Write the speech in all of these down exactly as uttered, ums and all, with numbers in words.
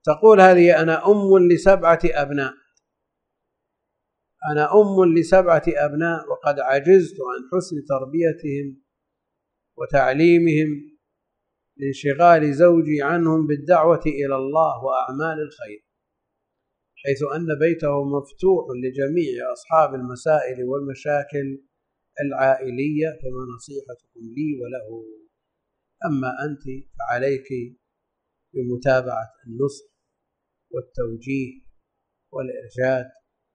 تقول هذه أنا أم لسبعة أبناء، أنا أم لسبعة أبناء وقد عجزت عن حسن تربيتهم وتعليمهم لانشغال زوجي عنهم بالدعوة إلى الله وأعمال الخير، حيث أن بيته مفتوح لجميع أصحاب المسائل والمشاكل العائلية، فما نصيحتكم لي وله؟ أما أنت فعليك بمتابعة النصح والتوجيه والإرشاد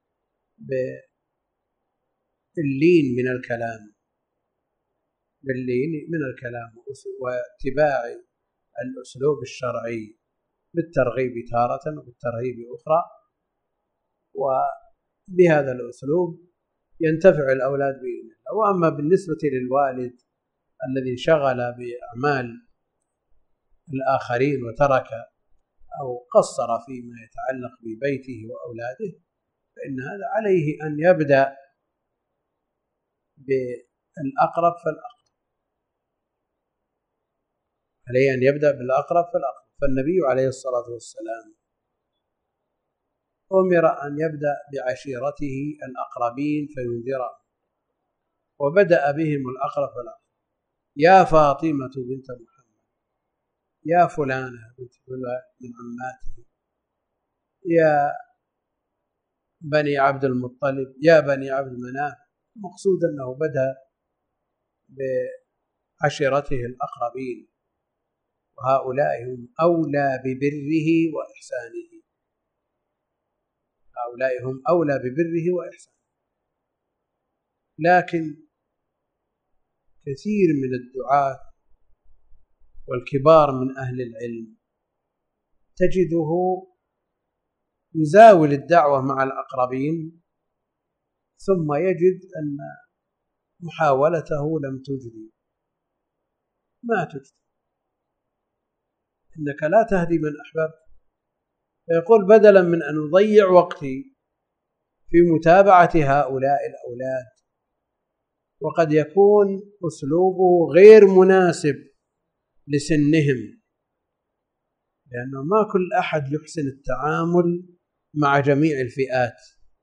باللين من الكلام باللين من الكلام واتباع الأسلوب الشرعي بالترغيب تارة وبالترهيب أخرى، وبهذا الأسلوب ينتفع الأولاد بإذن الله. وأما بالنسبة للوالد الذي انشغل بأعمال الآخرين وترك أو قصر فيما يتعلق ببيته وأولاده، فإن هذا عليه أن يبدأ بالأقرب فالأقرب عليه أن يبدأ بالأقرب فالأقرب فالنبي عليه الصلاة والسلام أمر أن يبدأ بعشيرته الأقربين فينذرهم، وبدأ بهم الأقرب فالأقرب: يا فاطمة بنت محمد، يا فلانة بنت فلان من عماته، يا بني عبد المطلب، يا بني عبد مناف. مقصود أنه بدأ بعشيرته الأقربين، وهؤلاء هم أولى ببره وإحسانه هؤلاء هم أولى ببره وإحسانه. لكن كثير من الدعاة والكبار من أهل العلم تجده يزاول الدعوة مع الأقربين، ثم يجد أن محاولته لم تجدي ما تجدي إنك لا تهدي من أحببت. فيقول بدلا من أن أضيع وقتي في متابعة هؤلاء الأولاد، وقد يكون أسلوبه غير مناسب لسنهم، لأنه ما كل أحد يحسن التعامل مع جميع الفئات.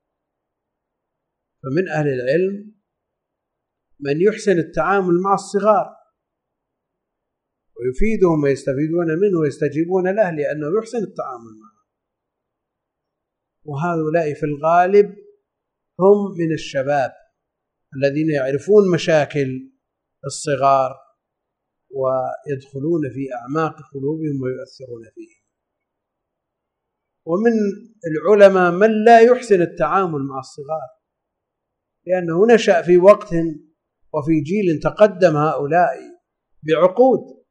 فمن أهل العلم من يحسن التعامل مع الصغار ويفيدهم ويستفيدون منه ويستجيبون له لأنه يحسن التعامل معه، وهؤلاء في الغالب هم من الشباب الذين يعرفون مشاكل الصغار ويدخلون في أعماق قلوبهم ويؤثرون فيهم. ومن العلماء من لا يحسن التعامل مع الصغار، لأنه نشأ في وقت وفي جيل تقدم هؤلاء بعقود،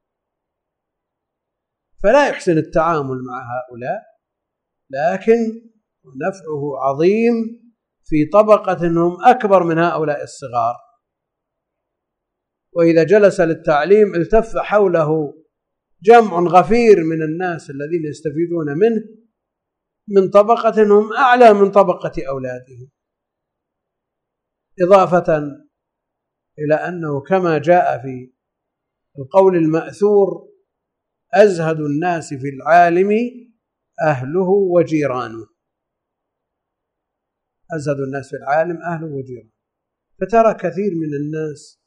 فلا يحسن التعامل مع هؤلاء، لكن نفعه عظيم في طبقة هم أكبر من هؤلاء الصغار. وإذا جلس للتعليم التف حوله جمع غفير من الناس الذين يستفيدون منه من طبقة هم أعلى من طبقة أولادهم، إضافة إلى أنه كما جاء في القول المأثور: أزهد الناس في العالم أهله وجيرانه. أزهد الناس في العالم أهله وجيرانه. فترى كثير من الناس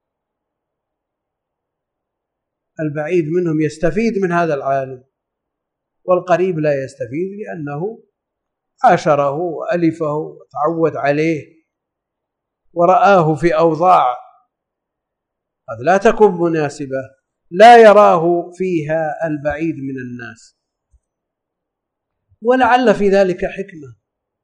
البعيد منهم يستفيد من هذا العالم، والقريب لا يستفيد لأنه عاشره وألفه وتعود عليه ورآه في أوضاع قد لا تكون مناسبة، لا يراه فيها البعيد من الناس. ولعل في ذلك حكمة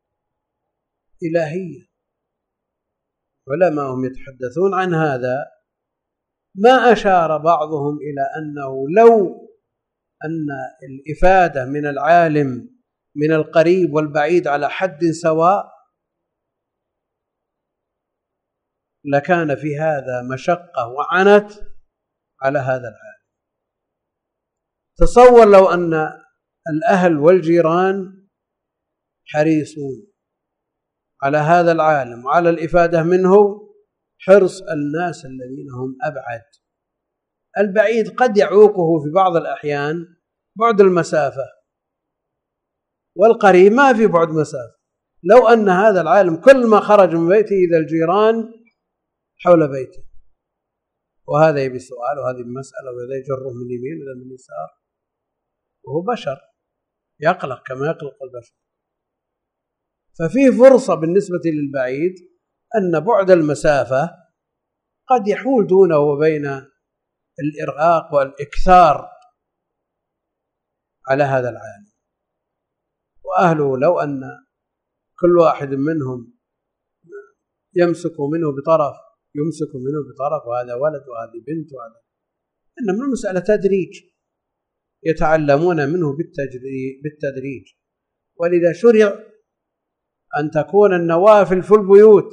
إلهية. علماءهم يتحدثون عن هذا، ما أشار بعضهم إلى أنه لو أن الإفادة من العالم من القريب والبعيد على حد سواء لكان في هذا مشقة وعنت على هذا العالم. تصور لو أن الأهل والجيران حريصون على هذا العالم وعلى الإفادة منه حرص الناس الذين هم أبعد. البعيد قد يعوقه في بعض الأحيان بعد المسافة، والقريب ما في بعد مسافة. لو أن هذا العالم كل ما خرج من بيته إذا الجيران حول بيته، وهذا يبي سؤال وهذه المسألة وهذا يجره من يمين وهذا من يسار، وهو بشر يقلق كما يقلق البشر. ففيه فرصة بالنسبة للبعيد أن بعد المسافة قد يحول دونه وبين الإرهاق والإكثار على هذا العالم. وأهله لو أن كل واحد منهم يمسك منه بطرف يمسك منه بطرف وهذا ولد وهذه بنت وهذا، إنما المسألة تدريج، يتعلمون منه بالتدريج. ولذا شرع أن تكون النوافل في البيوت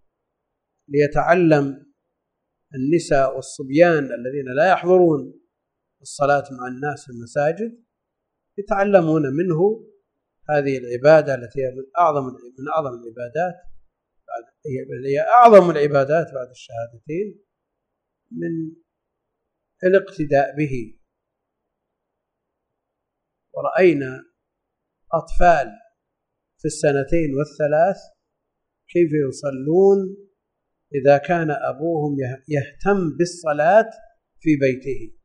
ليتعلم النساء والصبيان الذين لا يحضرون الصلاة مع الناس في المساجد يتعلمون منه هذه العبادة التي هي من أعظم من أعظم العبادات، هي أعظم العبادات بعد الشهادتين، من الاقتداء به. ورأينا أطفال في السنتين والثلاث كيف يصلون إذا كان أبوهم يهتم بالصلاة في بيته،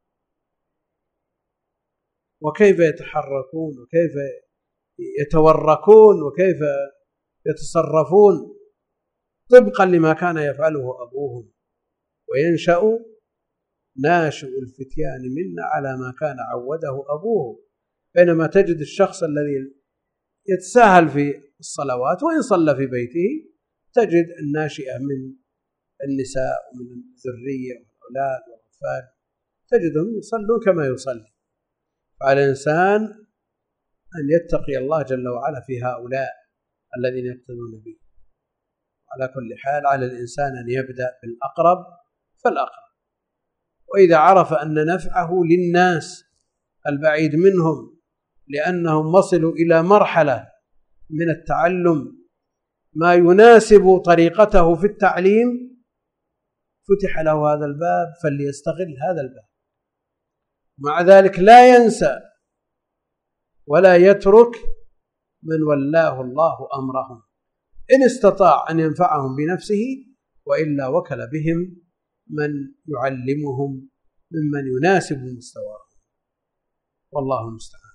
وكيف يتحركون وكيف يتوركون وكيف يتصرفون طبقا لما كان يفعله أبوهم. وينشأ ناشئ الفتيان منا على ما كان عوده أبوه. بينما تجد الشخص الذي يتساهل في الصلوات وإن صلى في بيته تجد الناشئة من النساء ومن الذرية والأولاد والأطفال تجدهم يصلون كما يصلي. فعلى الإنسان أن يتقي الله جل وعلا في هؤلاء الذين يقتدون به. على كل حال على الإنسان أن يبدأ بالأقرب فالأقرب، وإذا عرف أن نفعه للناس البعيد منهم لأنهم وصلوا إلى مرحلة من التعلم ما يناسب طريقته في التعليم فتح له هذا الباب فليستغل هذا الباب. مع ذلك لا ينسى ولا يترك من ولاه الله أمرهم، إن استطاع أن ينفعهم بنفسه، وإلا وكل بهم من يعلمهم ممن يناسب مستواهم، والله المستعان.